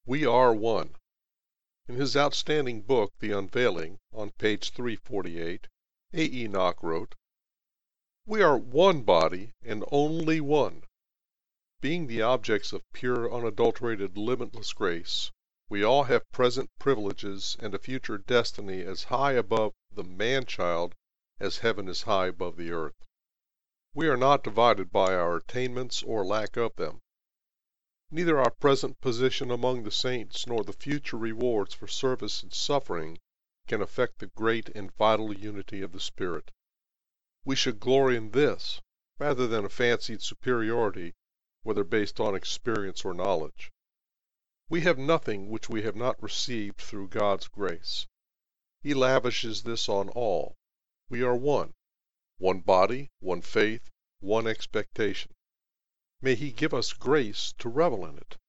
We are one. In his outstanding book, The Unveiling, on page 348, A. E. Nock wrote, "We are one body and only one. Being the objects of pure, unadulterated, limitless grace, we all have present privileges and a future destiny as high above the man-child as heaven is high above the earth. We are not divided by our attainments or lack of them. Neither our present position among the saints nor the future rewards for service and suffering can affect the great and vital unity of the Spirit. We should glory in this, rather than a fancied superiority, whether based on experience or knowledge. We have nothing which we have not received through God's grace. He lavishes this on all. We are one body, one faith, one expectation. May He give us grace to revel in it."